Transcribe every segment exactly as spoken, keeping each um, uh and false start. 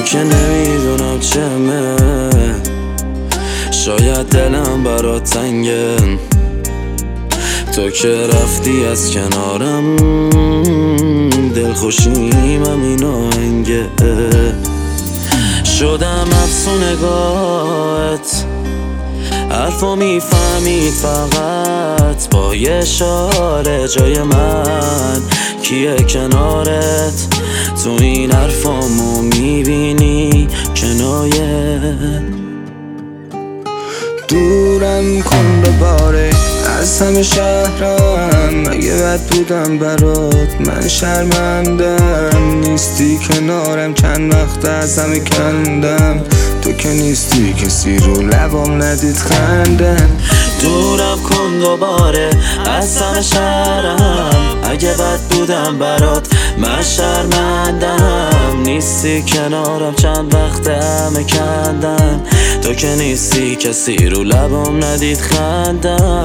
که نمیدونم چمه، شاید دلم برات تنگه. تو که رفتی از کنارم دلخوشیم همین آهنگه. شدم افسون نگاهت، حرفو میفهمید فقط با یه اشاره. جای من کیه کنارت؟ تو این حرفامو میبینی کنایه. دورم کن دوباره از همه شهرم، مگه بد بودم برات؟ من شرمندم نیستی کنارم، چند وقت از همه کندم. تو که نیستی کسی رو لبام ندید خندم. دورم کن دوباره از همه شهرم، اگه بد بودم برات من شرمندم نیستی کنارم، چند وقت همه کندم. تو که نیستی کسی رو لبام ندید خندم.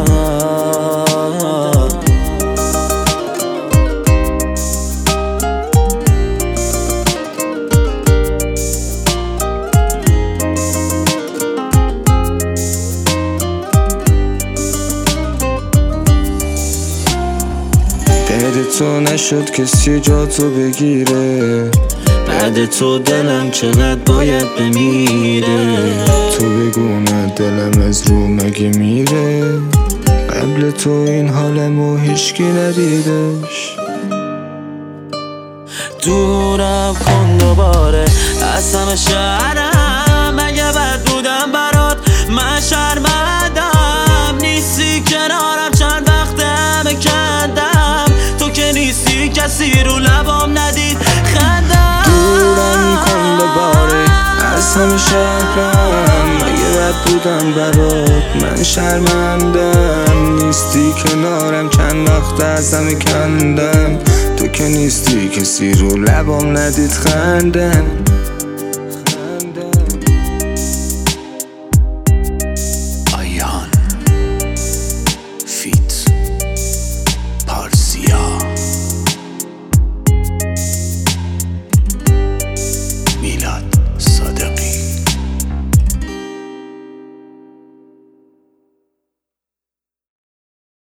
بعد تو نشد کسی جا تو بگیره، بعد تو دلم چقدر باید بمیره. تو بگونه دلم از رو مگه میره، قبل تو این حالمو هیچکی ندیدش. دورم کن دوباره از همه شهرم، اگه بد بودم برات من شرمندم نیستی کنارم، چند وقت همه کندم. تو که نیستی کسی رو لبام ندید خندم. دورم کن دوباره از همه شهرم، اگه بد بودم برات من شرمندم نیستی کنارم، چند وقت از همه کندم. تو که نیستی کسی رو لبام ندید خندم.